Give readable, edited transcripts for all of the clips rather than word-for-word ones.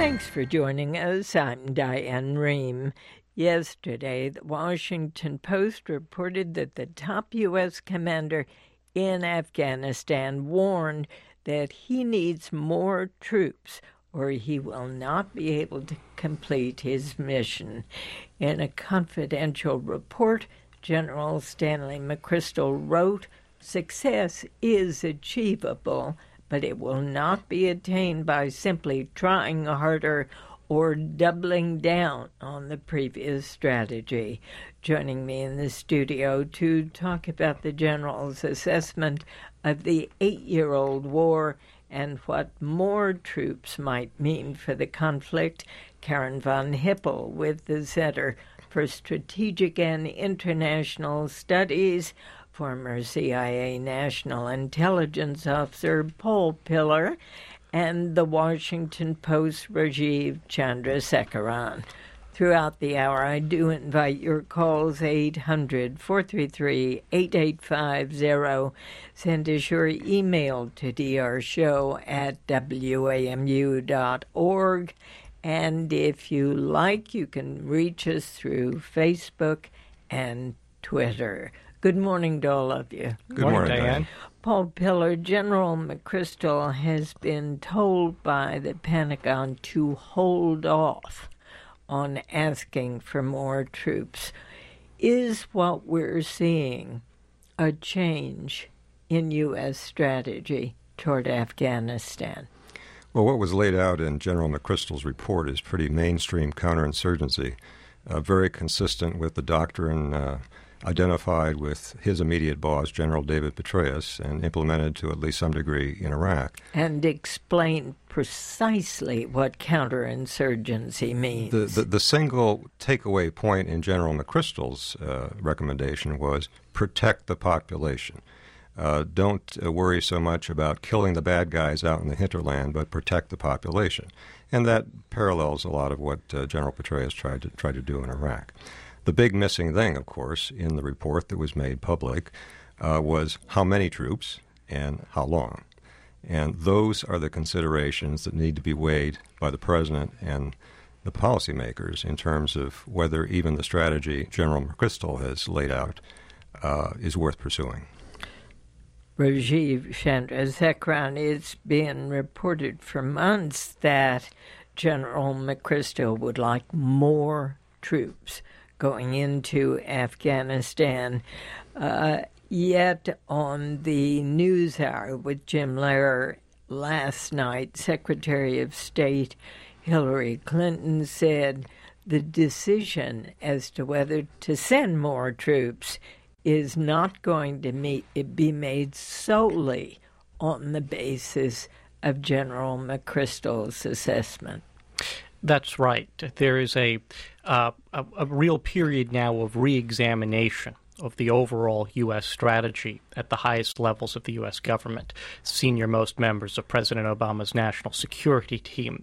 Thanks for joining us. I'm Diane Rehm. Yesterday, the Washington Post reported that the top U.S. commander in Afghanistan warned that he needs more troops or he will not be able to complete his mission. In a confidential report, General Stanley McChrystal wrote, "Success is achievable, but it will not be attained by simply trying harder or doubling down on the previous strategy." Joining me in the studio to talk about the General's assessment of the 8-year-old war and what more troops might mean for the conflict, Karen von Hippel with the Center for Strategic and International Studies, former CIA National Intelligence Officer Paul Pillar, and the Washington Post Rajiv Chandrasekaran. Throughout the hour, I do invite your calls, 800-433-8850. Send us your email to drshow@wamu.org. And if you like, you can reach us through Facebook and Twitter. Good morning to all of you. Good morning, Diane. Paul Pillar, General McChrystal has been told by the Pentagon to hold off on asking for more troops. Is what we're seeing a change in U.S. strategy toward Afghanistan? Well, what was laid out in General McChrystal's report is pretty mainstream counterinsurgency, very consistent with the doctrine identified with his immediate boss, General David Petraeus, and implemented to at least some degree in Iraq. And explain precisely what counterinsurgency means. The single takeaway point in General McChrystal's recommendation was protect the population. Don't worry so much about killing the bad guys out in the hinterland, but protect the population. And that parallels a lot of what General Petraeus tried to do in Iraq. The big missing thing, of course, in the report that was made public was how many troops and how long. And those are the considerations that need to be weighed by the president and the policymakers in terms of whether even the strategy General McChrystal has laid out is worth pursuing. Rajiv Chandrasekaran, it's been reported for months that General McChrystal would like more troops going into Afghanistan. Yet on the NewsHour with Jim Lehrer last night, Secretary of State Hillary Clinton said the decision as to whether to send more troops is not going to be made solely on the basis of General McChrystal's assessment. That's right. There is a real period now of re-examination of the overall U.S. strategy at the highest levels of the U.S. government, senior-most members of President Obama's national security team.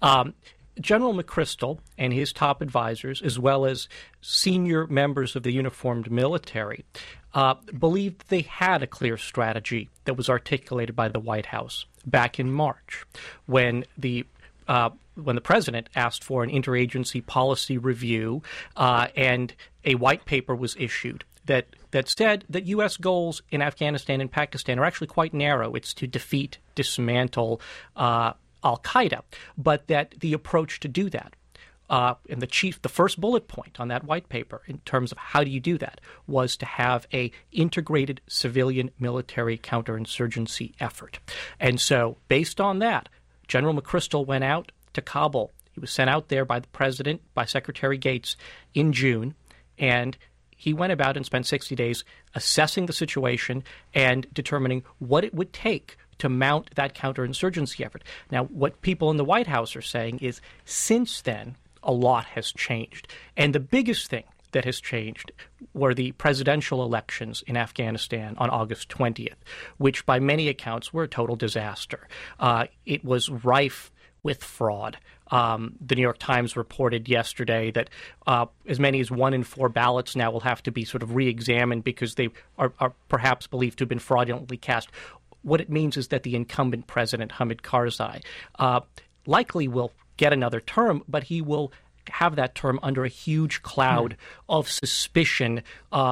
General McChrystal and his top advisors, as well as senior members of the uniformed military, believed they had a clear strategy that was articulated by the White House back in March when the president asked for an interagency policy review and a white paper was issued that said that U.S. goals in Afghanistan and Pakistan are actually quite narrow. It's to defeat, dismantle al-Qaeda, but that the approach to do that, and the first bullet point on that white paper in terms of how do you do that was to have a integrated civilian military counterinsurgency effort. And so based on that, General McChrystal went out to Kabul. He was sent out there by the president, by Secretary Gates, in June, and he went about and spent 60 days assessing the situation and determining what it would take to mount that counterinsurgency effort. Now, what people in the White House are saying is, since then, a lot has changed. And the biggest thing that has changed were the presidential elections in Afghanistan on August 20th, which by many accounts were a total disaster. It was rife with fraud. The New York Times reported yesterday that as many as 1 in 4 ballots now will have to be sort of re-examined because they are perhaps believed to have been fraudulently cast. What it means is that the incumbent president, Hamid Karzai, likely will get another term, but he will have that term under a huge cloud of suspicion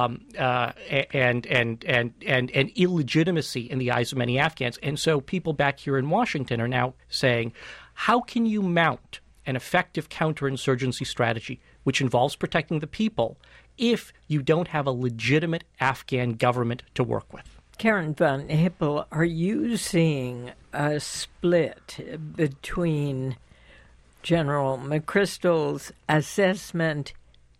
and illegitimacy in the eyes of many Afghans. And so people back here in Washington are now saying, how can you mount an effective counterinsurgency strategy which involves protecting the people if you don't have a legitimate Afghan government to work with? Karen von Hippel, are you seeing a split between General McChrystal's assessment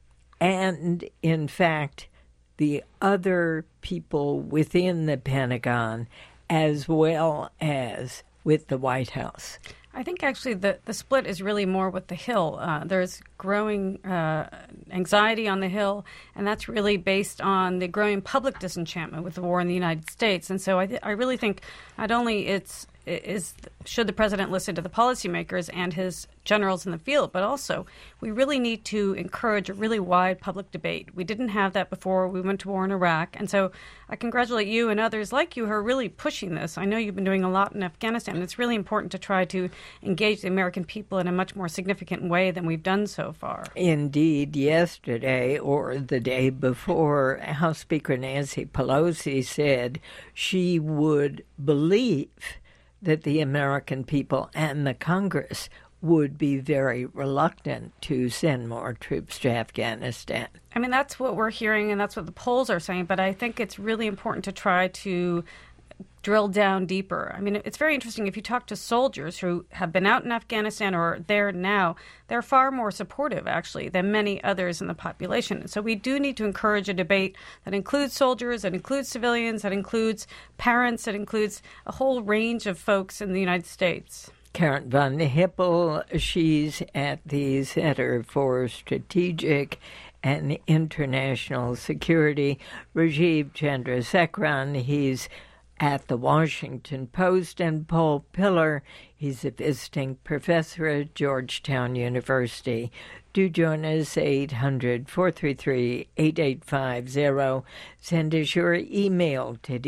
and, in fact, the other people within the Pentagon, as well as with the White House? I think actually the split is really more with the Hill. There's growing anxiety on the Hill, and that's really based on the growing public disenchantment with the war in the United States. And so I really think not only should the president listen to the policymakers and his generals in the field, but also we really need to encourage a really wide public debate. We didn't have that before we went to war in Iraq. And so I congratulate you and others like you who are really pushing this. I know you've been doing a lot in Afghanistan, and it's really important to try to engage the American people in a much more significant way than we've done so far. Indeed, yesterday or the day before, House Speaker Nancy Pelosi said she would believe that the American people and the Congress would be very reluctant to send more troops to Afghanistan. I mean, that's what we're hearing, and that's what the polls are saying, but I think it's really important to try to drill down deeper. I mean, it's very interesting. If you talk to soldiers who have been out in Afghanistan or are there now, they're far more supportive, actually, than many others in the population. So we do need to encourage a debate that includes soldiers, that includes civilians, that includes parents, that includes a whole range of folks in the United States. Karen von Hippel, she's at the Center for Strategic and International Security. Rajiv Chandrasekaran, he's at the Washington Post, and Paul Pillar, he's a visiting professor at Georgetown University. Do join us, 800-433-8850. Send us your email to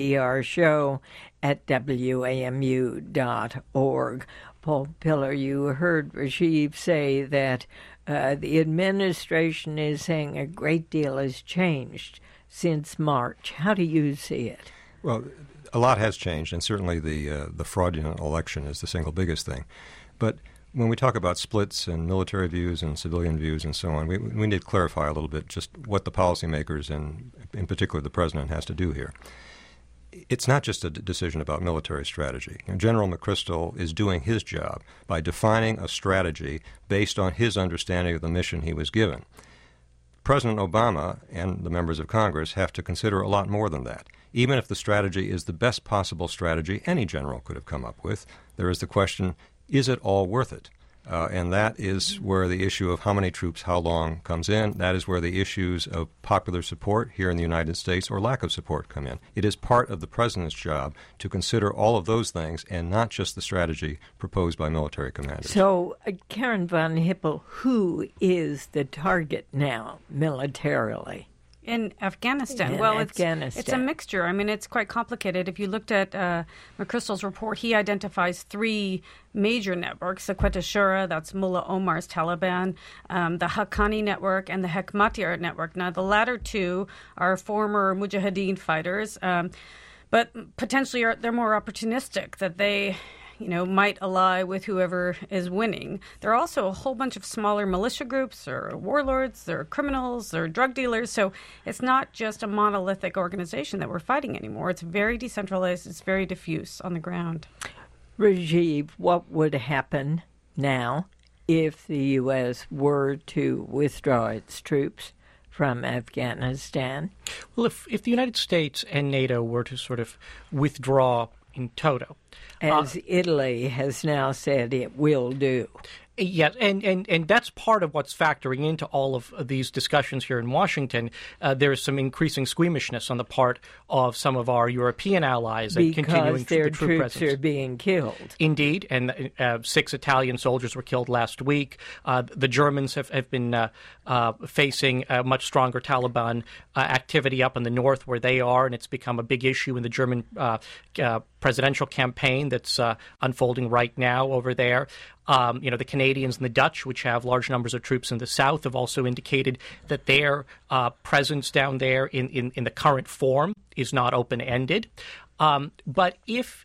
drarshow@wamu.org. Paul Pillar, you heard Rajiv say that the administration is saying a great deal has changed since March. How do you see it? Well, a lot has changed, and certainly the fraudulent election is the single biggest thing. But when we talk about splits and military views and civilian views and so on, we need to clarify a little bit just what the policymakers and in particular the president has to do here. It's not just a decision about military strategy. General McChrystal is doing his job by defining a strategy based on his understanding of the mission he was given. President Obama and the members of Congress have to consider a lot more than that. Even if the strategy is the best possible strategy any general could have come up with, there is the question, is it all worth it? And that is where the issue of how many troops, how long comes in. That is where the issues of popular support here in the United States or lack of support come in. It is part of the president's job to consider all of those things and not just the strategy proposed by military commanders. So, Karen von Hippel, who is the target now militarily? In Afghanistan. It's a mixture. I mean, it's quite complicated. If you looked at McChrystal's report, he identifies three major networks, the Quetta Shura, that's Mullah Omar's Taliban, the Haqqani network, and the Hekmatyar network. Now, the latter two are former Mujahideen fighters, but potentially they're more opportunistic, that they might ally with whoever is winning. There are also a whole bunch of smaller militia groups or warlords, there are criminals, there are drug dealers. So it's not just a monolithic organization that we're fighting anymore. It's very decentralized. It's very diffuse on the ground. Rajiv, what would happen now if the U.S. were to withdraw its troops from Afghanistan? Well, if the United States and NATO were to sort of withdraw in toto, as Italy has now said it will do. Yes, and that's part of what's factoring into all of these discussions here in Washington. There's some increasing squeamishness on the part of some of our European allies at continuing their the troop troops presence. Are being killed. Indeed, and 6 Italian soldiers were killed last week. The Germans have been facing a much stronger Taliban activity up in the north where they are, and it's become a big issue in the German presidential campaign that's unfolding right now over there. The Canadians and the Dutch, which have large numbers of troops in the south, have also indicated that their presence down there in the current form is not open-ended. But if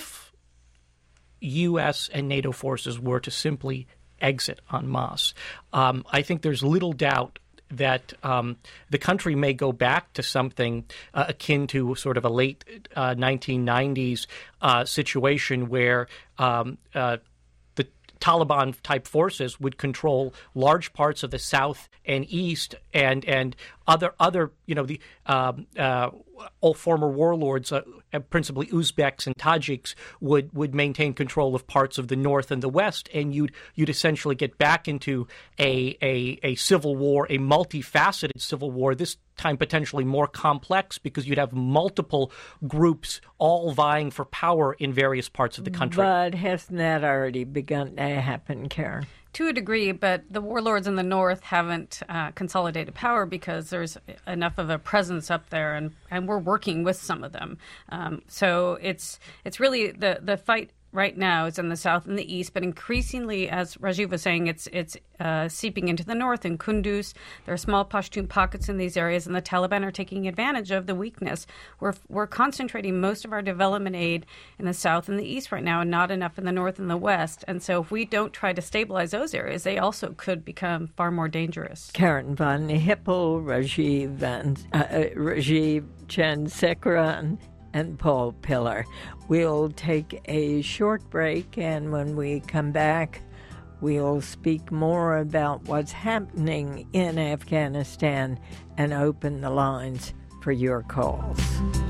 U.S. and NATO forces were to simply exit en masse, I think there's little doubt that the country may go back to something akin to sort of a late 1990s situation where the Taliban-type forces would control large parts of the south and east, and other the all former warlords, principally Uzbeks and Tajiks, would maintain control of parts of the north and the west, and you'd essentially get back into a civil war, a multifaceted civil war, this time potentially more complex because you'd have multiple groups all vying for power in various parts of the country. But hasn't that already begun to happen, Karen? To a degree, but the warlords in the north haven't consolidated power because there's enough of a presence up there, and we're working with some of them. So it's really the fight right now is in the south and the east, but increasingly, as Rajiv was saying, it's seeping into the north. In Kunduz, there are small Pashtun pockets in these areas, and the Taliban are taking advantage of the weakness. We're concentrating most of our development aid in the south and the east right now, and not enough in the north and the west. And so if we don't try to stabilize those areas, they also could become far more dangerous. Karen von Hippel, Rajiv Chandrasekaran, and Paul Pillar. We'll take a short break, and when we come back, we'll speak more about what's happening in Afghanistan and open the lines for your calls.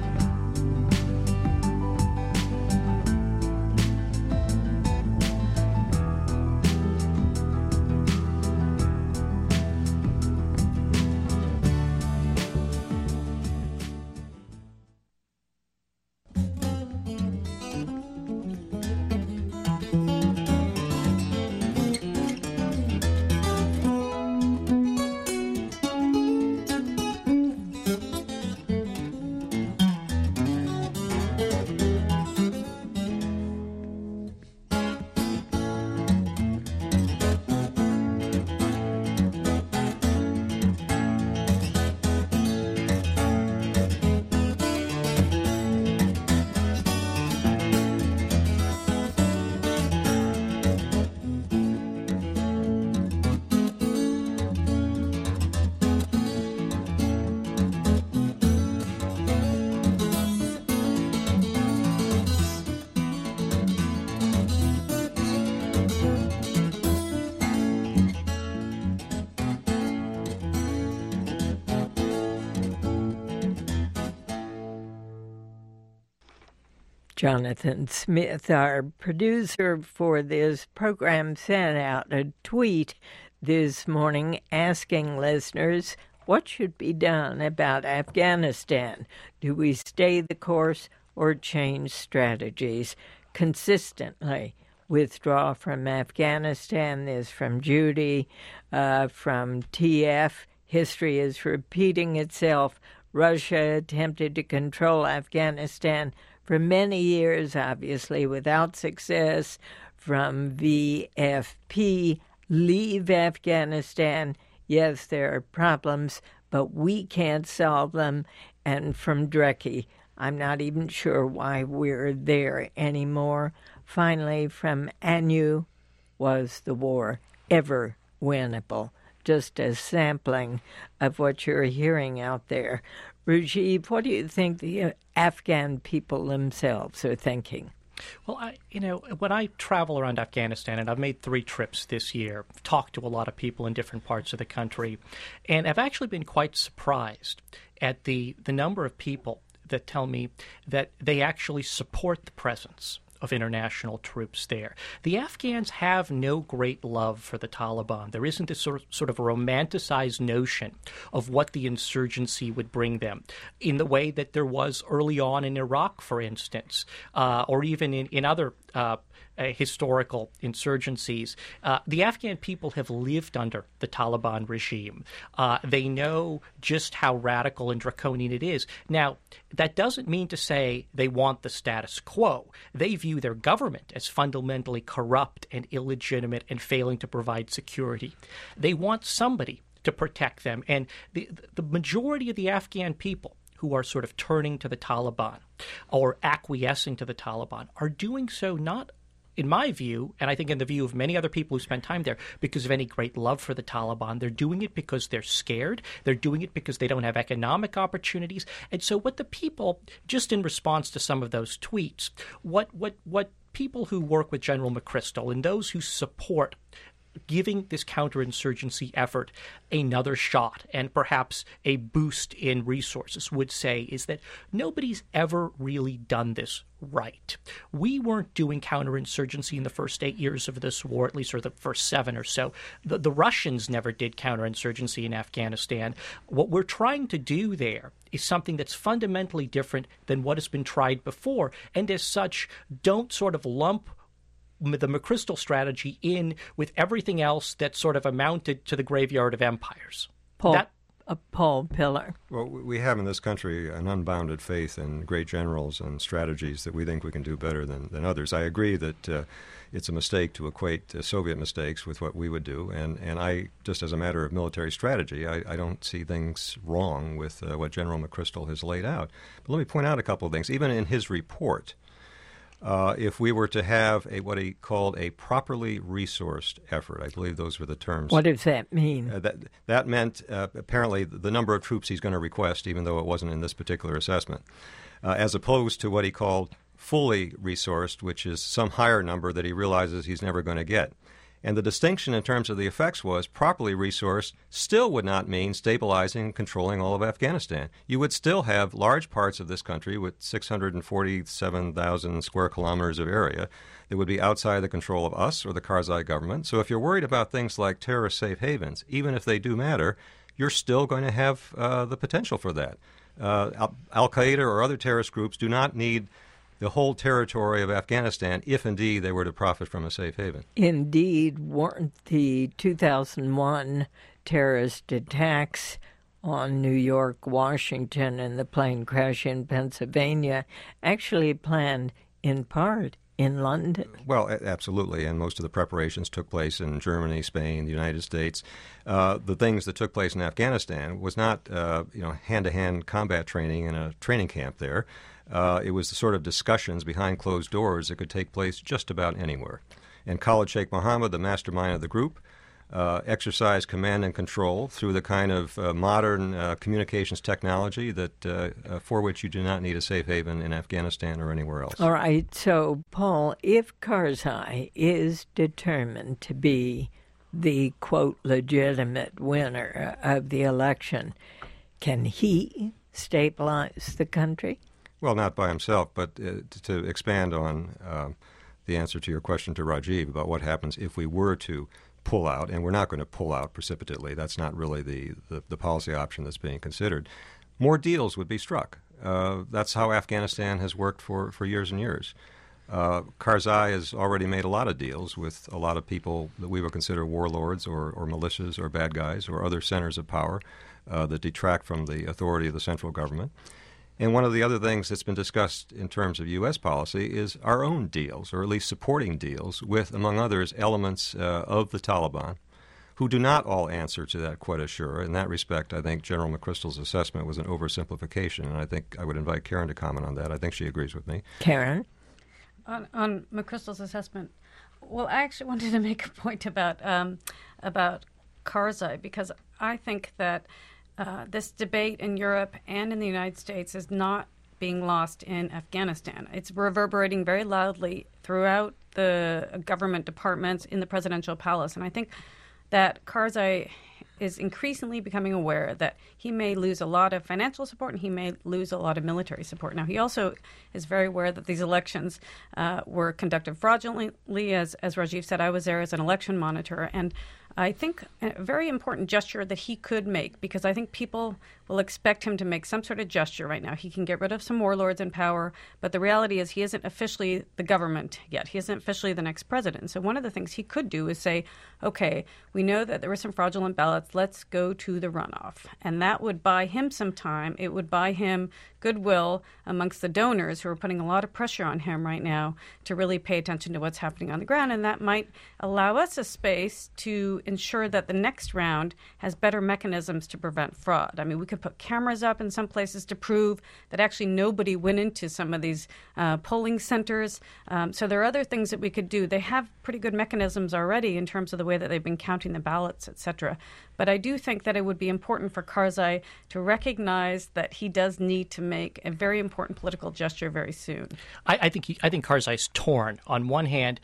Jonathan Smith, our producer for this program, sent out a tweet this morning asking listeners what should be done about Afghanistan. Do we stay the course or change strategies? Consistently withdraw from Afghanistan. This from Judy, from TF. History is repeating itself. Russia attempted to control Afghanistan for many years, obviously without success. From VFP, leave Afghanistan. Yes, there are problems, but we can't solve them. And from Drecke, I'm not even sure why we're there anymore. Finally, from Anu, was the war ever winnable? Just a sampling of what you're hearing out there. Rajiv, what do you think the Afghan people themselves are thinking? Well, when I travel around Afghanistan, and I've made 3 trips this year, talked to a lot of people in different parts of the country, and I've actually been quite surprised at the number of people that tell me that they actually support the presence of international troops there. The Afghans have no great love for the Taliban. There isn't this sort of romanticized notion of what the insurgency would bring them in the way that there was early on in Iraq, for instance, or even in other historical insurgencies. The Afghan people have lived under the Taliban regime. They know just how radical and draconian it is. Now, that doesn't mean to say they want the status quo. They view their government as fundamentally corrupt and illegitimate and failing to provide security. They want somebody to protect them. And the majority of the Afghan people who are sort of turning to the Taliban or acquiescing to the Taliban are doing so not, in my view, and I think in the view of many other people who spend time there, because of any great love for the Taliban. They're doing it because they're scared. They're doing it because they don't have economic opportunities. And so what the people, just in response to some of those tweets, what people who work with General McChrystal and those who support giving this counterinsurgency effort another shot and perhaps a boost in resources would say is that nobody's ever really done this right. We weren't doing counterinsurgency in the first 8 years of this war, at least, or the first 7 or so. The Russians never did counterinsurgency in Afghanistan. What we're trying to do there is something that's fundamentally different than what has been tried before, and as such, don't sort of lump the McChrystal strategy in with everything else that sort of amounted to the graveyard of empires. Paul Pillar. Well, we have in this country an unbounded faith in great generals and strategies that we think we can do better than others. I agree that it's a mistake to equate Soviet mistakes with what we would do, and I, just as a matter of military strategy, I don't see things wrong with what General McChrystal has laid out. But let me point out a couple of things. Even in his report, if we were to have what he called a properly resourced effort, I believe those were the terms. What does that mean? That meant apparently the number of troops he's going to request, even though it wasn't in this particular assessment, as opposed to what he called fully resourced, which is some higher number that he realizes he's never going to get. And the distinction in terms of the effects was properly resourced still would not mean stabilizing and controlling all of Afghanistan. You would still have large parts of this country with 647,000 square kilometers of area that would be outside the control of us or the Karzai government. So if you're worried about things like terrorist safe havens, even if they do matter, you're still going to have the potential for that. Al-Qaeda or other terrorist groups do not need the whole territory of Afghanistan, if indeed they were to profit from a safe haven. Indeed, weren't the 2001 terrorist attacks on New York, Washington, and the plane crash in Pennsylvania actually planned in part in London? Well, absolutely, and most of the preparations took place in Germany, Spain, the United States. The things that took place in Afghanistan was not hand-to-hand combat training in a training camp there. It was the sort of discussions behind closed doors that could take place just about anywhere. And Khalid Sheikh Mohammed, the mastermind of the group, exercised command and control through the kind of modern communications technology that for which you do not need a safe haven in Afghanistan or anywhere else. All right. So, Paul, if Karzai is determined to be the, quote, legitimate winner of the election, can he stabilize the country? Well, not by himself, but to expand on the answer to your question to Rajiv about what happens if we were to pull out, and we're not going to pull out precipitately. That's not really the policy option that's being considered. More deals would be struck. That's how Afghanistan has worked for years and years. Karzai has already made a lot of deals with a lot of people that we would consider warlords or militias or bad guys or other centers of power that detract from the authority of the central government. And one of the other things that's been discussed in terms of U.S. policy is our own deals, or at least supporting deals, with, among others, elements of the Taliban, who do not all answer to that quota sure. In that respect, I think General McChrystal's assessment was an oversimplification, and I think I would invite Karen to comment on that. I think she agrees with me. Karen? On McChrystal's assessment, well, I actually wanted to make a point about Karzai, because I think that this debate in Europe and in the United States is not being lost in Afghanistan. It's reverberating very loudly throughout the government departments in the presidential palace. And I think that Karzai is increasingly becoming aware that he may lose a lot of financial support and he may lose a lot of military support. Now, he also is very aware that these elections were conducted fraudulently. As Rajiv said, I was there as an election monitor. And I think a very important gesture that he could make, because I think people will expect him to make some sort of gesture right now. He can get rid of some warlords in power, but the reality is he isn't officially the government yet. He isn't officially the next president. So one of the things he could do is say, okay, we know that there were some fraudulent ballots. Let's go to the runoff. And that would buy him some time. It would buy him goodwill amongst the donors who are putting a lot of pressure on him right now to really pay attention to what's happening on the ground. And that might allow us a space to ensure that the next round has better mechanisms to prevent fraud. I mean, we could put cameras up in some places to prove that actually nobody went into some of these polling centers. So there are other things that we could do. They have pretty good mechanisms already in terms of the way that they've been counting the ballots, et cetera. But I do think that it would be important for Karzai to recognize that he does need to make a very important political gesture very soon. I think Karzai's torn. On one hand,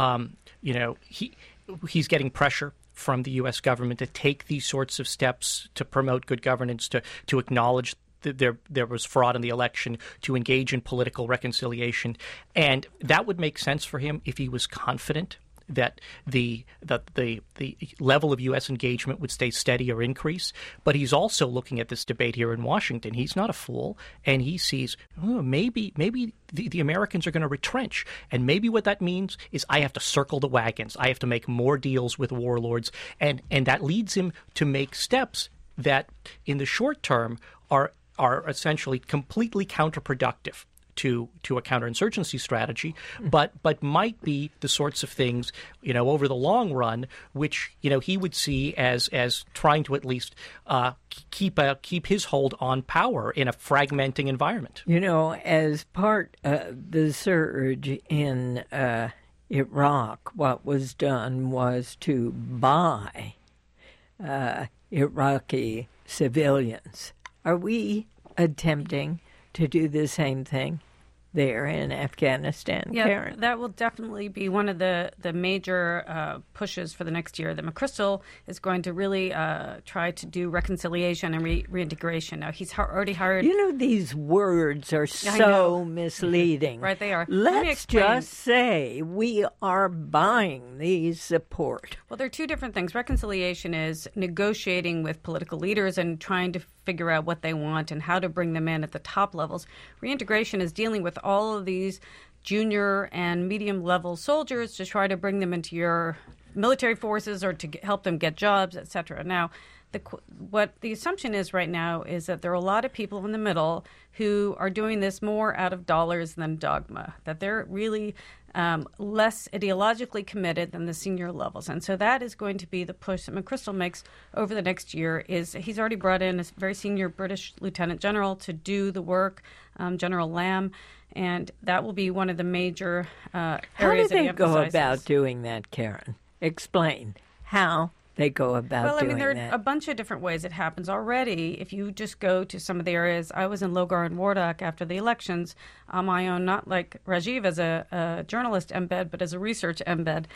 he's getting pressure from the U.S. government to take these sorts of steps to promote good governance, to acknowledge that there was fraud in the election, to engage in political reconciliation. And that would make sense for him if he was confident that the level of U.S. engagement would stay steady or increase. But he's also looking at this debate here in Washington. He's not a fool, and he sees maybe the Americans are going to retrench. And maybe what that means is I have to circle the wagons. I have to make more deals with warlords. And that leads him to make steps that in the short term are essentially completely counterproductive to a counterinsurgency strategy, but might be the sorts of things, over the long run, which, he would see as trying to at least keep his hold on power in a fragmenting environment. As part of the surge in Iraq, what was done was to buy Iraqi civilians. Are we attempting to do the same thing there in Afghanistan, Karen? That will definitely be one of the major pushes for the next year. That McChrystal is going to really try to do reconciliation and reintegration. Now, he's already hired... these words are so misleading. Right, they are. Let's just say we are buying these support. Well, there are two different things. Reconciliation is negotiating with political leaders and trying to figure out what they want and how to bring them in at the top levels. Reintegration is dealing with all of these junior and medium-level soldiers to try to bring them into your military forces or to help them get jobs, et cetera. Now, what the assumption is right now is that there are a lot of people in the middle who are doing this more out of dollars than dogma, that they're really less ideologically committed than the senior levels. And so that is going to be the push that McChrystal makes over the next year. He's already brought in a very senior British Lieutenant General to do the work, General Lamb, and that will be one of the major areas that he emphasizes. How do they go about doing that, Karen? Explain how they go about doing that. There are a bunch of different ways it happens already. If you just go to some of the areas, I was in Logar and Wardak after the elections on my own, not like Rajiv as a journalist embed, but as a research embed.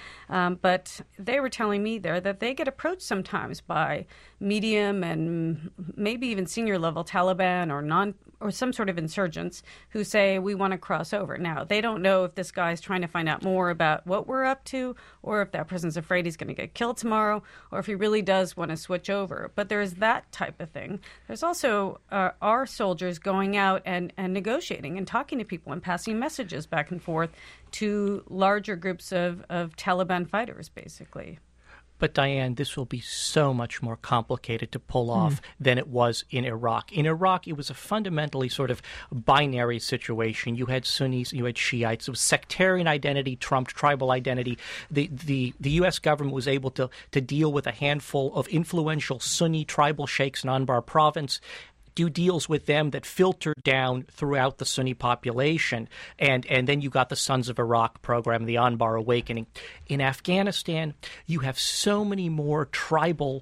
But they were telling me there that they get approached sometimes by medium and maybe even senior level Taliban or some sort of insurgents who say, we want to cross over. Now, they don't know if this guy's trying to find out more about what we're up to, or if that person's afraid he's going to get killed tomorrow, or if he really does want to switch over. But there's that type of thing. There's also our soldiers going out and negotiating and talking to people and passing messages back and forth to larger groups of Taliban fighters, basically. But, Diane, this will be so much more complicated to pull off than it was in Iraq. In Iraq, it was a fundamentally sort of binary situation. You had Sunnis, you had Shiites. It was sectarian identity trumped tribal identity. The U.S. government was able to deal with a handful of influential Sunni tribal sheikhs in Anbar province, do deals with them that filtered down throughout the Sunni population. And then you got the Sons of Iraq program, the Anbar Awakening. In Afghanistan, you have so many more tribal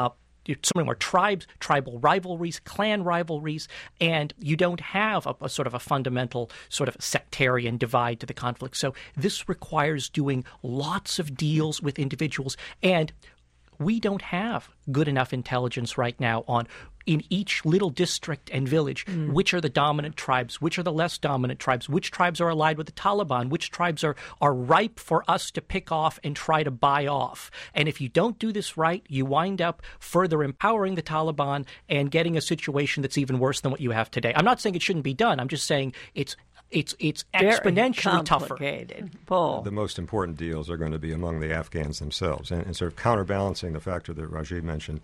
tribes, tribal rivalries, clan rivalries, and you don't have a sort of a fundamental sort of sectarian divide to the conflict. So this requires doing lots of deals with individuals, and we don't have good enough intelligence right now on, in each little district and village, which are the dominant tribes, which are the less dominant tribes, which tribes are allied with the Taliban, which tribes are ripe for us to pick off and try to buy off. And if you don't do this right, you wind up further empowering the Taliban and getting a situation that's even worse than what you have today. I'm not saying it shouldn't be done. I'm just saying it's exponentially tougher. Paul. The most important deals are going to be among the Afghans themselves. And sort of counterbalancing the factor that Rajiv mentioned,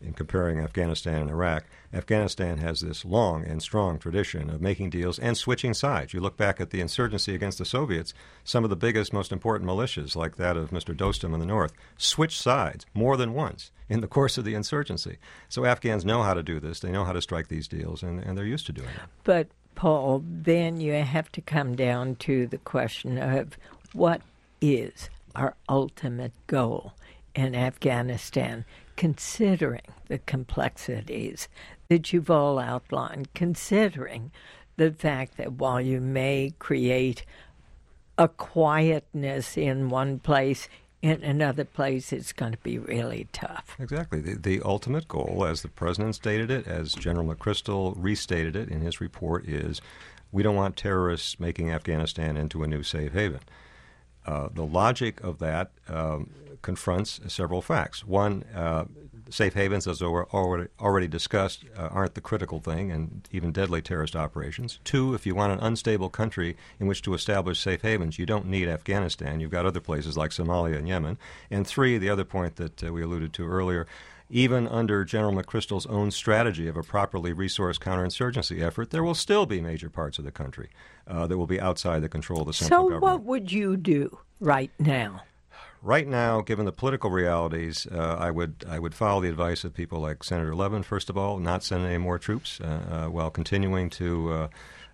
in comparing Afghanistan and Iraq, Afghanistan has this long and strong tradition of making deals and switching sides. You look back at the insurgency against the Soviets, some of the biggest, most important militias, like that of Mr. Dostum in the north, switched sides more than once in the course of the insurgency. So Afghans know how to do this. They know how to strike these deals, and they're used to doing it. But, Paul, then you have to come down to the question of what is our ultimate goal in Afghanistan, considering the complexities that you've all outlined, considering the fact that while you may create a quietness in one place, in another place it's going to be really tough. Exactly. The ultimate goal, as the President stated it, as General McChrystal restated it in his report, is we don't want terrorists making Afghanistan into a new safe haven. The logic of that confronts several facts. One, safe havens, as already discussed, aren't the critical thing, and even deadly terrorist operations. Two, if you want an unstable country in which to establish safe havens, you don't need Afghanistan. You've got other places like Somalia and Yemen. And three, the other point that we alluded to earlier, even under General McChrystal's own strategy of a properly resourced counterinsurgency effort, there will still be major parts of the country that will be outside the control of the central government. So what would you do right now? Right now, given the political realities, I would follow the advice of people like Senator Levin, first of all, not send any more troops while continuing to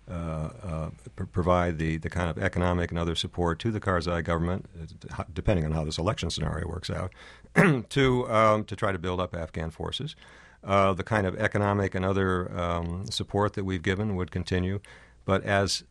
provide the kind of economic and other support to the Karzai government, depending on how this election scenario works out, to try to build up Afghan forces. The kind of economic and other support that we've given would continue, but as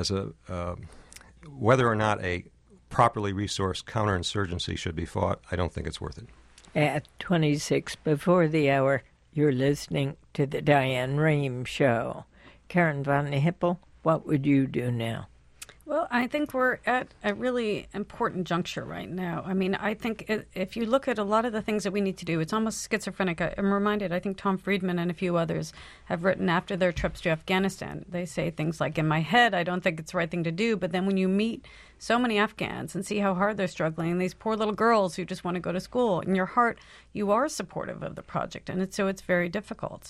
whether or not a properly resourced counterinsurgency should be fought, I don't think it's worth it. At 26 before the hour, you're listening to the Diane Rehm Show. Karen von Hippel, what would you do now? Well, I think we're at a really important juncture right now. I mean, I think if you look at a lot of the things that we need to do, it's almost schizophrenic. I'm reminded, I think Tom Friedman and a few others have written after their trips to Afghanistan. They say things like, in my head, I don't think it's the right thing to do. But then when you meet so many Afghans and see how hard they're struggling, and these poor little girls who just want to go to school, in your heart, you are supportive of the project. And so it's very difficult.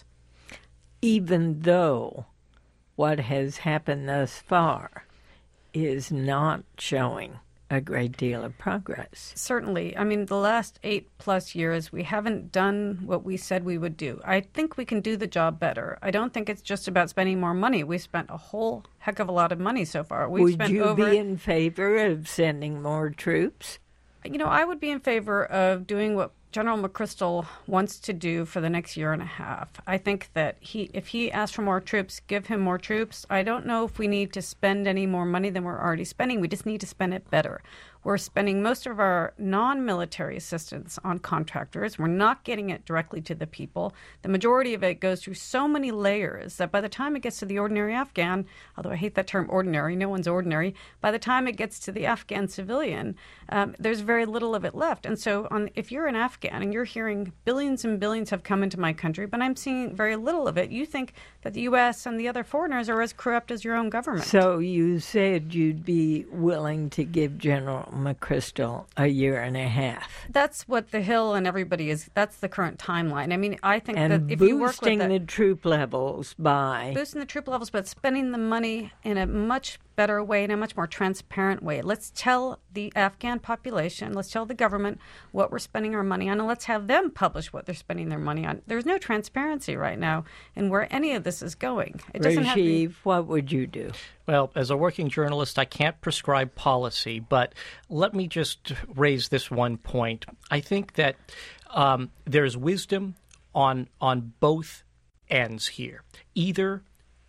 Even though what has happened thus far is not showing a great deal of progress. Certainly. I mean, the last 8+ years, we haven't done what we said we would do. I think we can do the job better. I don't think it's just about spending more money. We spent a whole heck of a lot of money so far. Would you be in favor of sending more troops? You know, I would be in favor of doing what General McChrystal wants to do for the next year and a half. I think that if he asks for more troops, give him more troops. I don't know if we need to spend any more money than we're already spending. We just need to spend it better. We're spending most of our non-military assistance on contractors. We're not getting it directly to the people. The majority of it goes through so many layers that by the time it gets to the ordinary Afghan, although I hate that term ordinary, no one's ordinary, by the time it gets to the Afghan civilian, there's very little of it left. And so if you're an Afghan and you're hearing billions and billions have come into my country, but I'm seeing very little of it, you think that the U.S. and the other foreigners are as corrupt as your own government. So you said you'd be willing to give General McChrystal a year and a half. That's what the Hill and everybody is. That's the current timeline. I mean, I think that if you work with the troop levels by boosting the troop levels, but spending the money in a much better way, in a much more transparent way. Let's tell the Afghan population, let's tell the government what we're spending our money on, and let's have them publish what they're spending their money on. There's no transparency right now in where any of this is going. It doesn't have to be... what would you do? Well, as a working journalist, I can't prescribe policy, but let me just raise this one point. I think that there's wisdom on both ends here. Either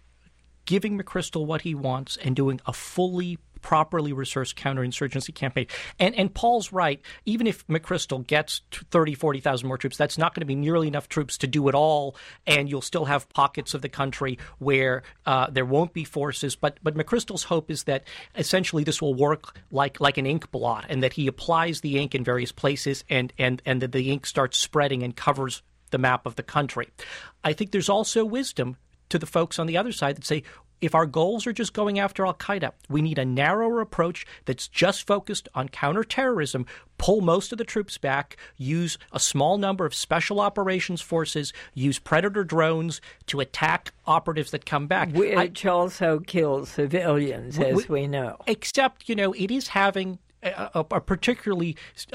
giving McChrystal what he wants and doing a fully properly resourced counterinsurgency campaign. And Paul's right. Even if McChrystal gets 30,000, 40,000 more troops, that's not going to be nearly enough troops to do it all, and you'll still have pockets of the country where there won't be forces. But McChrystal's hope is that essentially this will work like an ink blot, and that he applies the ink in various places and that the ink starts spreading and covers the map of the country. I think there's also wisdom to the folks on the other side that say, if our goals are just going after al-Qaeda, we need a narrower approach that's just focused on counterterrorism, pull most of the troops back, use a small number of special operations forces, use Predator drones to attack operatives that come back. Which also kills civilians, as we know. Except, it is having a particularly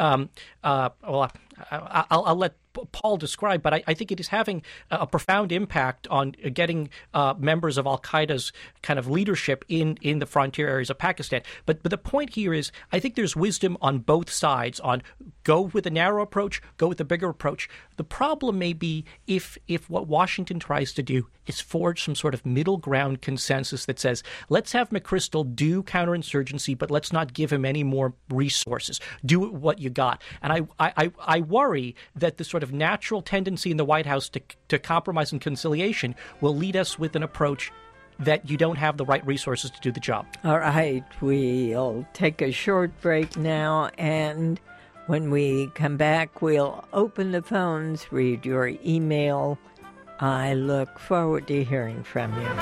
I'll let Paul describe, but I think it is having a profound impact on getting members of al-Qaeda's kind of leadership in the frontier areas of Pakistan. But the point here is, I think there's wisdom on both sides on go with a narrow approach, go with a bigger approach. The problem may be if what Washington tries to do is forge some sort of middle ground consensus that says, let's have McChrystal do counterinsurgency, but let's not give him any more resources. Do what you got. And I worry that the sort of natural tendency in the White House to compromise and conciliation will lead us with an approach that you don't have the right resources to do the job. All right, we'll take a short break now, and when we come back, we'll open the phones, read your email. I look forward to hearing from you.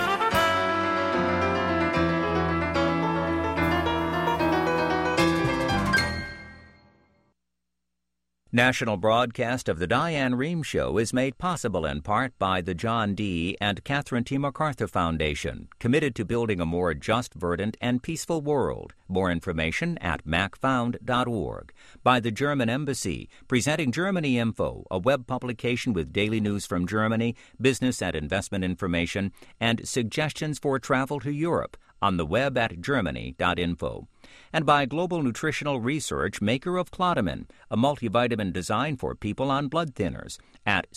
National broadcast of the Diane Rehm Show is made possible in part by the John D. and Catherine T. MacArthur Foundation, committed to building a more just, verdant, and peaceful world. More information at macfound.org. By the German Embassy, presenting Germany Info, a web publication with daily news from Germany, business and investment information, and suggestions for travel to Europe on the web at germany.info. And by Global Nutritional Research, maker of Clotamin, a multivitamin designed for people on blood thinners, at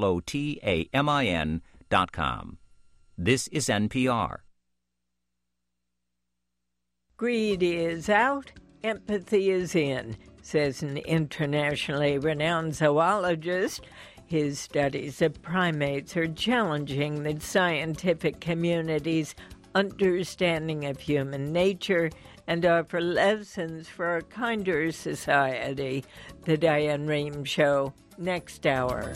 clotamin.com. This is NPR. Greed is out, empathy is in, says an internationally renowned zoologist. His studies of primates are challenging the scientific community's understanding of human nature and offer lessons for a kinder society. The Diane Rehm Show, next hour.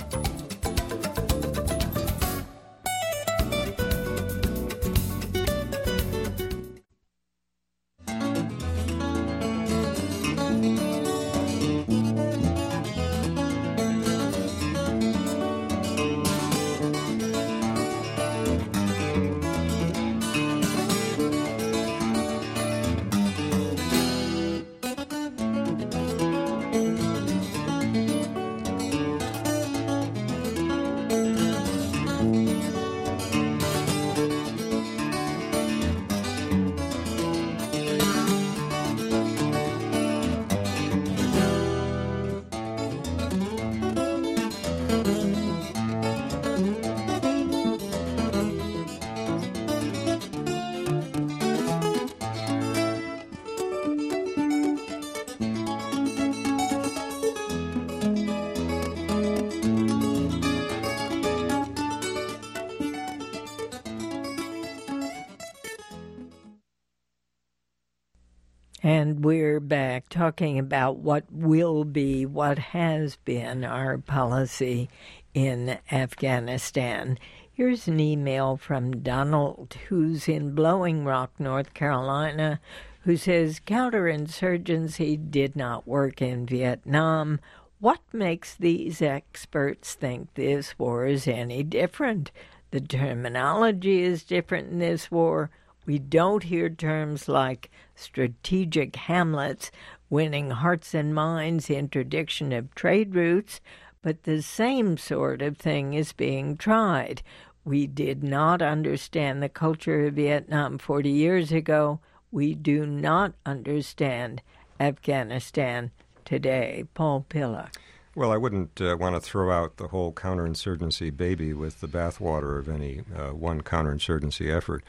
And we're back talking about what will be, what has been our policy in Afghanistan. Here's an email from Donald, who's in Blowing Rock, North Carolina, who says, counterinsurgency did not work in Vietnam. What makes these experts think this war is any different? The terminology is different in this war. We don't hear terms like strategic hamlets, winning hearts and minds, interdiction of trade routes, but the same sort of thing is being tried. We did not understand the culture of Vietnam 40 years ago. We do not understand Afghanistan today. Paul Pilla. Well, I wouldn't want to throw out the whole counterinsurgency baby with the bathwater of any one counterinsurgency effort.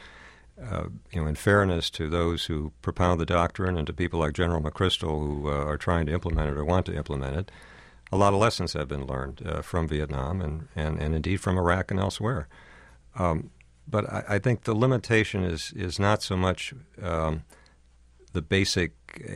In fairness to those who propound the doctrine and to people like General McChrystal who are trying to implement it or want to implement it, a lot of lessons have been learned from Vietnam and indeed from Iraq and elsewhere. But I think the limitation is not so much the basic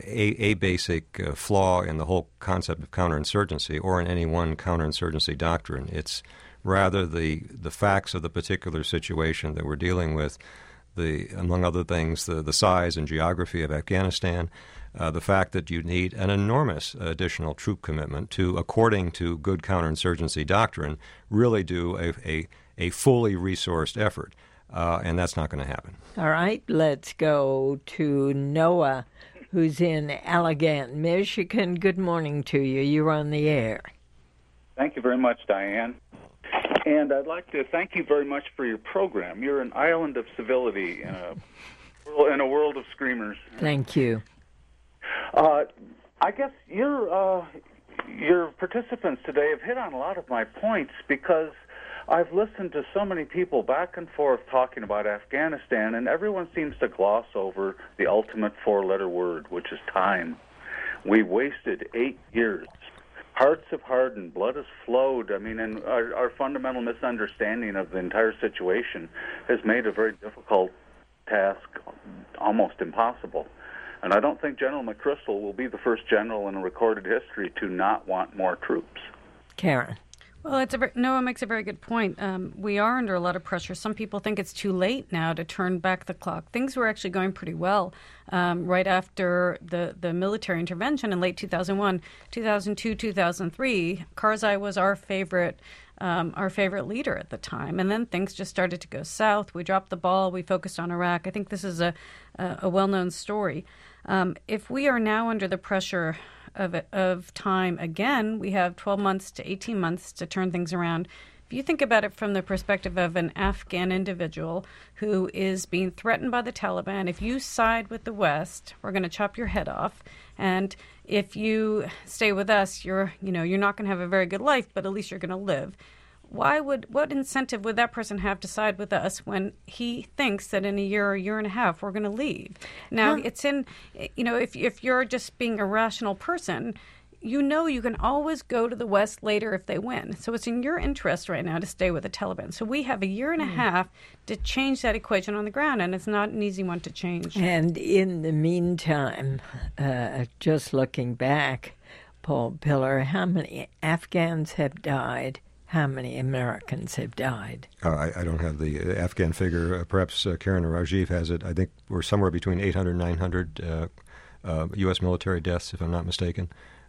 flaw in the whole concept of counterinsurgency or in any one counterinsurgency doctrine. It's rather the facts of the particular situation that we're dealing with among other things, the size and geography of Afghanistan, the fact that you need an enormous additional troop commitment to, according to good counterinsurgency doctrine, really do a fully resourced effort. And that's not going to happen. All right, let's go to Noah, who's in Allegan, Michigan. Good morning to you. You're on the air. Thank you very much, Diane. And I'd like to thank you very much for your program. You're an island of civility in a world of screamers. Thank you. I guess your participants today have hit on a lot of my points, because I've listened to so many people back and forth talking about Afghanistan, and everyone seems to gloss over the ultimate four-letter word, which is time. We wasted 8 years. Hearts have hardened, blood has flowed. I mean, and our fundamental misunderstanding of the entire situation has made a very difficult task almost impossible. And I don't think General McChrystal will be the first general in recorded history to not want more troops. Karen. Well, Noah makes a very good point. We are under a lot of pressure. Some people think it's too late now to turn back the clock. Things were actually going pretty well right after the military intervention in late 2001, 2002, 2003. Karzai was our favorite leader at the time. And then things just started to go south. We dropped the ball. We focused on Iraq. I think this is a well-known story. If we are now under the pressure of time again, we have 12 months to 18 months to turn things around. If you think about it from the perspective of an Afghan individual who is being threatened by the Taliban, if you side with the West, we're going to chop your head off. And if you stay with us, you're not going to have a very good life, but at least you're going to live. What incentive would that person have to side with us when he thinks that in a year or year and a half we're going to leave? Now, it's in, if you're just being a rational person, you can always go to the West later if they win. So it's in your interest right now to stay with the Taliban. So we have a year and a half to change that equation on the ground, and it's not an easy one to change. And in the meantime, just looking back, Paul Pillar, how many Afghans have died? How many Americans have died? I don't have the Afghan figure. Perhaps Karen or Rajiv has it. I think we're somewhere between 800 and 900 U.S. military deaths, if I'm not mistaken,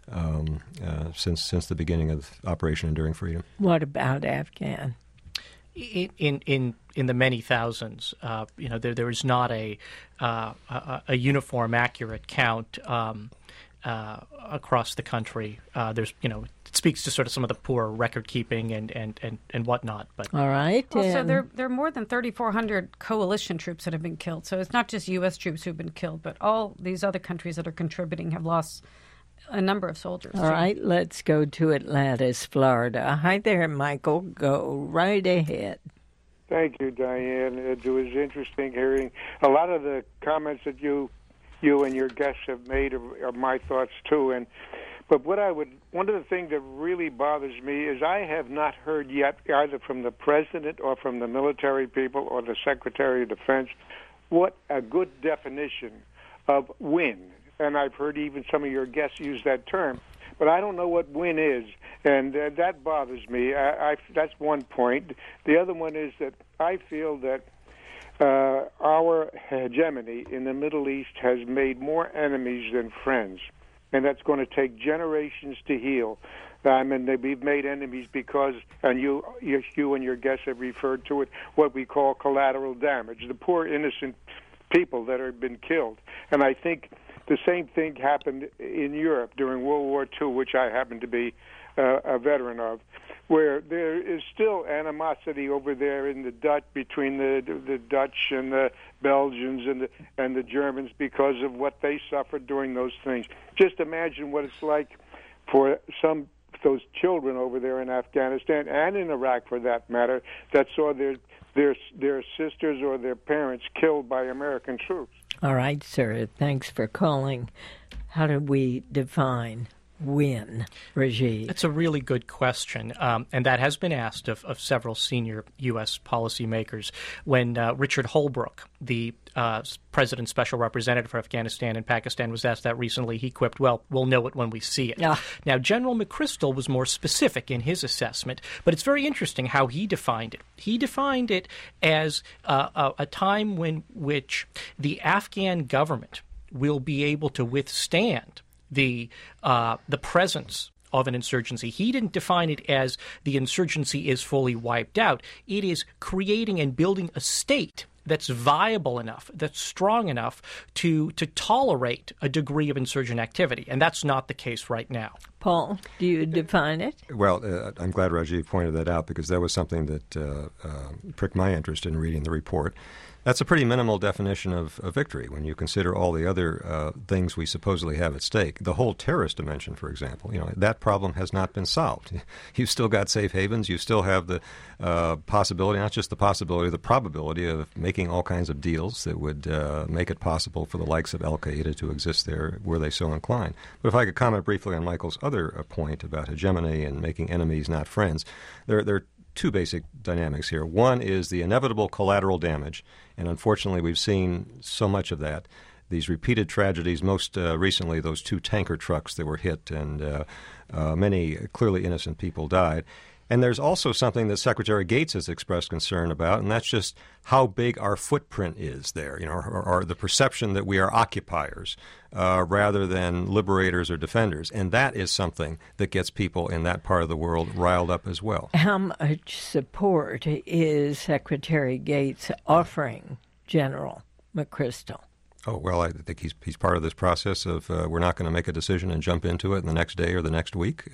since the beginning of Operation Enduring Freedom. What about Afghan? In the many thousands. There is not a uniform, accurate count across the country. It speaks to sort of some of the poor record keeping and whatnot. But all right. Also, there are more than 3,400 coalition troops that have been killed. So it's not just U.S. troops who've been killed, but all these other countries that are contributing have lost a number of soldiers. All right, let's go to Atlantis, Florida. Hi there, Michael. Go right ahead. Thank you, Diane. It was interesting hearing a lot of the comments that you and your guests have made are my thoughts too. But one of the things that really bothers me is I have not heard yet, either from the president or from the military people or the Secretary of Defense, what a good definition of win. And I've heard even some of your guests use that term, but I don't know what win is, and that bothers me. That's one point. The other one is that I feel that our hegemony in the Middle East has made more enemies than friends, and that's going to take generations to heal. I mean, we've made enemies because, and you and your guests have referred to it, what we call collateral damage, the poor innocent people that have been killed. And I think the same thing happened in Europe during World War II, which I happen to be a veteran of, where there is still animosity over there in the Dutch, between the Dutch and the Belgians and the Germans because of what they suffered during those things. Just imagine what it's like for those children over there in Afghanistan and in Iraq, for that matter, that saw their sisters or their parents killed by American troops. All right, sir. Thanks for calling. How do we define win, Rajiv? That's a really good question, and that has been asked of several senior U.S. policymakers. When Richard Holbrooke, the President's Special Representative for Afghanistan and Pakistan, was asked that recently, he quipped, well, we'll know it when we see it. Now, General McChrystal was more specific in his assessment, but it's very interesting how he defined it. He defined it as a time which the Afghan government will be able to withstand the presence of an insurgency. He didn't define it as the insurgency is fully wiped out. It is creating and building a state that's viable enough, that's strong enough to tolerate a degree of insurgent activity. And that's not the case right now. Paul, do you define it? Well, I'm glad Rajiv pointed that out, because that was something that pricked my interest in reading the report. That's a pretty minimal definition of victory when you consider all the other things we supposedly have at stake. The whole terrorist dimension, for example, that problem has not been solved. You've still got safe havens. You still have the possibility, not just the possibility, the probability of making all kinds of deals that would make it possible for the likes of al-Qaeda to exist there were they so inclined. But if I could comment briefly on Michael's other point about hegemony and making enemies, not friends, there are two basic dynamics here. One is the inevitable collateral damage, and unfortunately we've seen so much of that. These repeated tragedies, most recently those 2 tanker trucks that were hit, and many clearly innocent people died. And there's also something that Secretary Gates has expressed concern about, and that's just how big our footprint is there, or the perception that we are occupiers rather than liberators or defenders. And that is something that gets people in that part of the world riled up as well. How much support is Secretary Gates offering General McChrystal? Oh, well, I think he's part of this process of we're not going to make a decision and jump into it in the next day or the next week.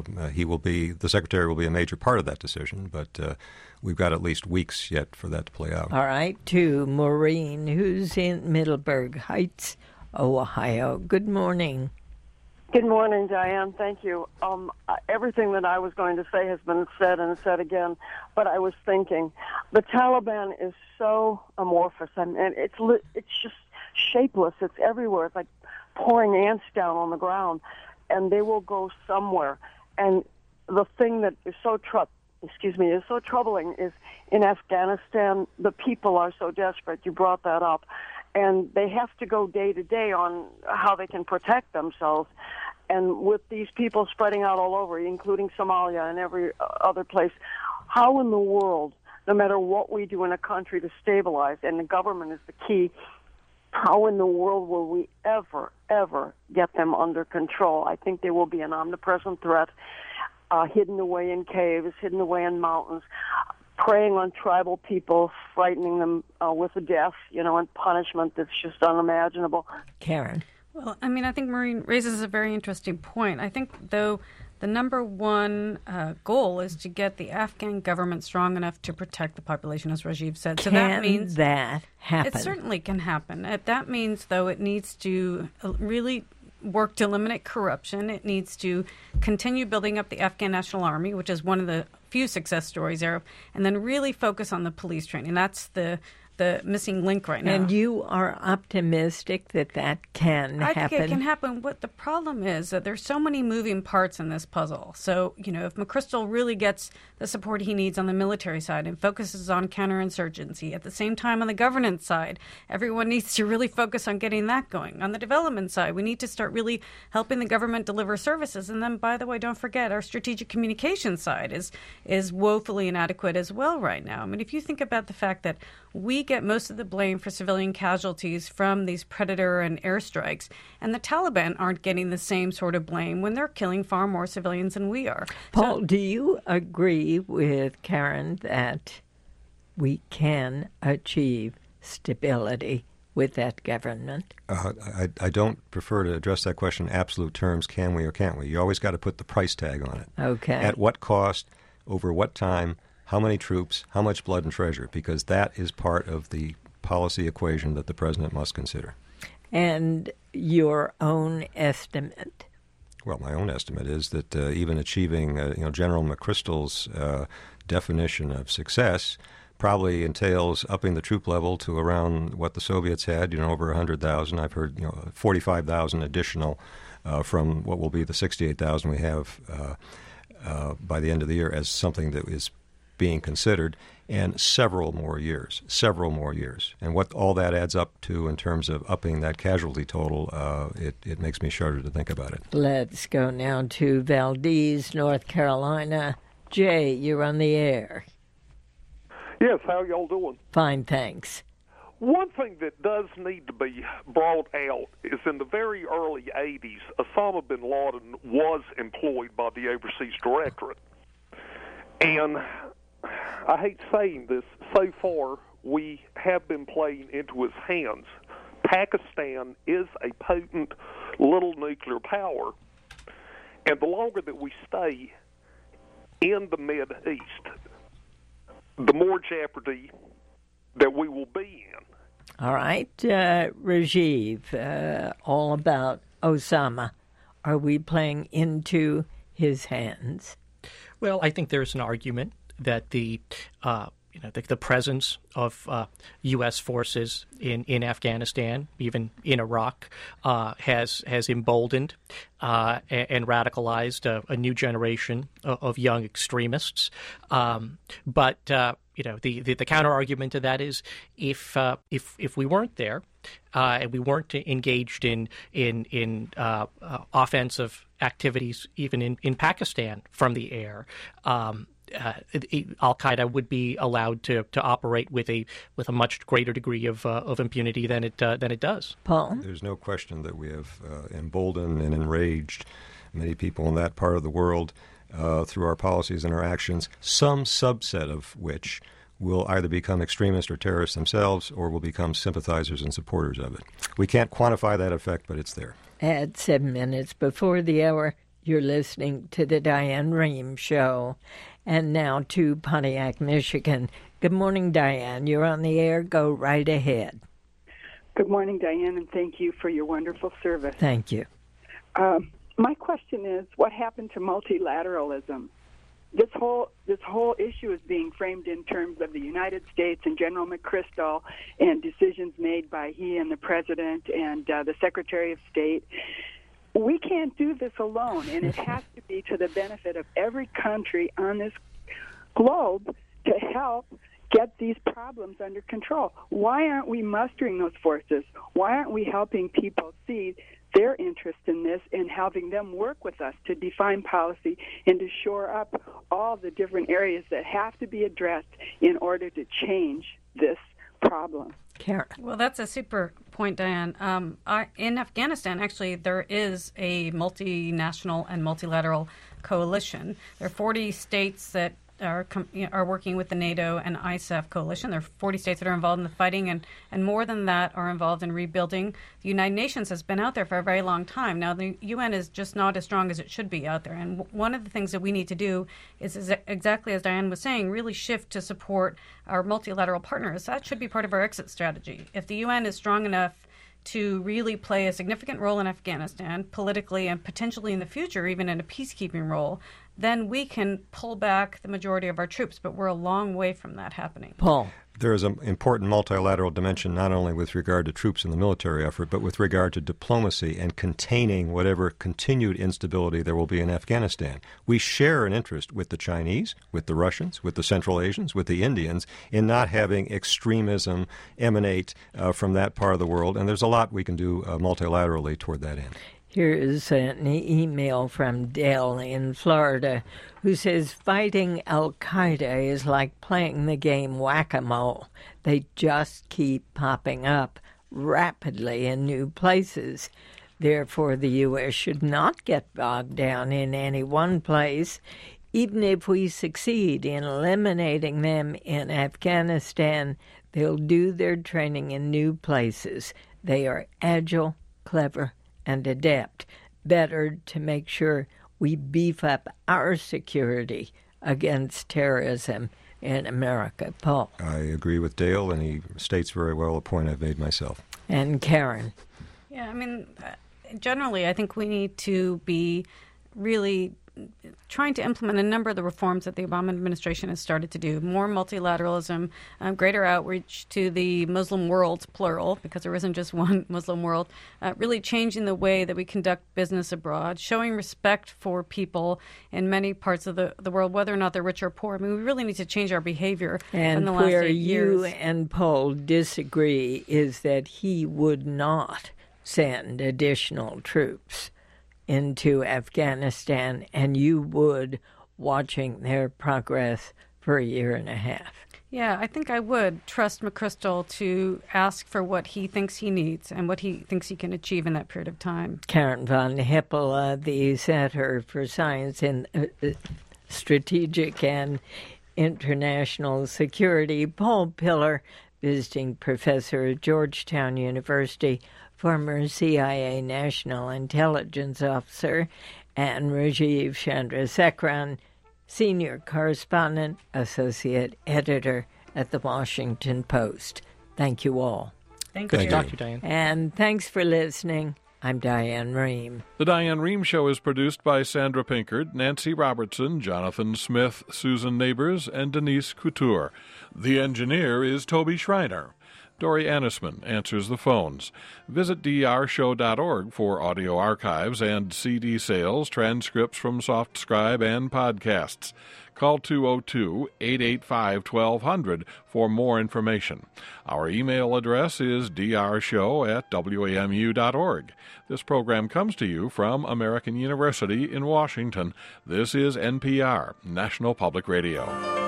The Secretary will be a major part of that decision, but we've got at least weeks yet for that to play out. All right, to Maureen, who's in Middleburg Heights, Ohio. Good morning. Good morning, Diane. Thank you. Everything that I was going to say has been said and said again, but I was thinking the Taliban is so amorphous, and it's just shapeless. It's everywhere. It's like pouring ants down on the ground, and they will go somewhere. And the thing that is so troubling is in Afghanistan, the people are so desperate. You brought that up. And they have to go day to day on how they can protect themselves. And with these people spreading out all over, including Somalia and every other place, how in the world, no matter what we do in a country to stabilize, and the government is the key, how in the world will we ever get them under control? I think they will be an omnipresent threat, hidden away in caves, hidden away in mountains, preying on tribal people, frightening them with a death, and punishment that's just unimaginable. Karen. Well, I think Maureen raises a very interesting point. I think, though, the number one goal is to get the Afghan government strong enough to protect the population, as Rajiv said. So that means that happen? It certainly can happen. That means, though, it needs to really work to eliminate corruption. It needs to continue building up the Afghan National Army, which is one of the few success stories there, and then really focus on the police training. That's the missing link right now. And you are optimistic that can happen? I think it can happen. What the problem is that there's so many moving parts in this puzzle. So, if McChrystal really gets the support he needs on the military side and focuses on counterinsurgency, at the same time on the governance side, everyone needs to really focus on getting that going. On the development side, we need to start really helping the government deliver services. And then, by the way, don't forget, our strategic communication side is woefully inadequate as well right now. If you think about the fact that we get most of the blame for civilian casualties from these Predator and airstrikes, and the Taliban aren't getting the same sort of blame when they're killing far more civilians than we are. Paul, do you agree with Karen that we can achieve stability with that government? I don't prefer to address that question in absolute terms, can we or can't we? You always got to put the price tag on it. Okay. At what cost, over what time, how many troops, how much blood and treasure, because that is part of the policy equation that the president must consider. And your own estimate? Well, my own estimate is that even achieving General McChrystal's definition of success probably entails upping the troop level to around what the Soviets had, over 100,000. I've heard 45,000 additional from what will be the 68,000 we have by the end of the year as something that is being considered, and several more years. And what all that adds up to in terms of upping that casualty total, it makes me shudder to think about it. Let's go now to Valdez, North Carolina. Jay, you're on the air. Yes, how y'all doing? Fine, thanks. One thing that does need to be brought out is in the very early 80s, Osama bin Laden was employed by the Overseas Directorate. And I hate saying this, so far we have been playing into his hands. Pakistan is a potent little nuclear power, and the longer that we stay in the Mideast, the more jeopardy that we will be in. All right, Rajiv, all about Osama. Are we playing into his hands? Well, I think there's an argument that the presence of U.S. forces in Afghanistan, even in Iraq, has emboldened and radicalized a new generation of young extremists. But the counter argument to that is if we weren't there and we weren't engaged in offensive activities, even in Pakistan from the air, Al-Qaeda would be allowed to operate with a much greater degree of impunity than it does. Paul? There's no question that we have emboldened and enraged many people in that part of the world through our policies and our actions, some subset of which will either become extremists or terrorists themselves or will become sympathizers and supporters of it. We can't quantify that effect, but it's there. At 7 minutes before the hour, you're listening to the Diane Rehm Show. And now to Pontiac, Michigan. Good morning, Diane. You're on the air. Go right ahead. Good morning, Diane, and thank you for your wonderful service. Thank you. My question is, what happened to multilateralism? This whole issue is being framed in terms of the United States and General McChrystal and decisions made by he and the President and the Secretary of State. We can't do this alone, and it has to be to the benefit of every country on this globe to help get these problems under control. Why aren't we mustering those forces? Why aren't we helping people see their interest in this and having them work with us to define policy and to shore up all the different areas that have to be addressed in order to change this problem? Karen. Well, that's a super point, Diane. In Afghanistan, actually, there is a multinational and multilateral coalition. There are 40 states that are working with the NATO and ISAF coalition. There are 40 states that are involved in the fighting, and more than that are involved in rebuilding. The United Nations has been out there for a very long time. Now, the UN is just not as strong as it should be out there. And one of the things that we need to do is exactly as Diane was saying, really shift to support our multilateral partners. That should be part of our exit strategy. If the UN is strong enough to really play a significant role in Afghanistan, politically and potentially in the future, even in a peacekeeping role, then we can pull back the majority of our troops. But we're a long way from that happening. Paul. There is an important multilateral dimension not only with regard to troops in the military effort, but with regard to diplomacy and containing whatever continued instability there will be in Afghanistan. We share an interest with the Chinese, with the Russians, with the Central Asians, with the Indians in not having extremism emanate from that part of the world, and there's a lot we can do multilaterally toward that end. Here's an email from Dale in Florida who says fighting Al-Qaeda is like playing the game whack-a-mole. They just keep popping up rapidly in new places. Therefore, the U.S. should not get bogged down in any one place. Even if we succeed in eliminating them in Afghanistan, they'll do their training in new places. They are agile, clever, and adept. Better to make sure we beef up our security against terrorism in America. Paul. I agree with Dale, and he states very well a point I've made myself. And Karen. Yeah, I mean, generally, I think we need to be really trying to implement a number of the reforms that the Obama administration has started to do. More multilateralism, greater outreach to the Muslim world, plural, because there isn't just one Muslim world, really changing the way that we conduct business abroad, showing respect for people in many parts of the world, whether or not they're rich or poor. I mean, we really need to change our behavior in the last 8 years. And where you and Paul disagree is that he would not send additional troops into Afghanistan, and you would, watching their progress for a year and a half. Yeah, I think I would trust McChrystal to ask for what he thinks he needs and what he thinks he can achieve in that period of time. Karen von Hippel, the Center for Science in Strategic and International Security. Paul Pillar, visiting professor at Georgetown University, former CIA National Intelligence Officer, and Rajiv Chandrasekaran, senior correspondent, associate editor at The Washington Post. Thank you all. Thank you. Thank you, Diane. And thanks for listening. I'm Diane Rehm. The Diane Rehm Show is produced by Sandra Pinkard, Nancy Robertson, Jonathan Smith, Susan Neighbors, and Denise Couture. The engineer is Toby Schreiner. Dory Annisman answers the phones. Visit drshow.org for audio archives and CD sales, transcripts from SoftScribe, and podcasts. Call 202-885-1200 for more information. Our email address is drshow@wamu.org. This program comes to you from American University in Washington. This is NPR, National Public Radio.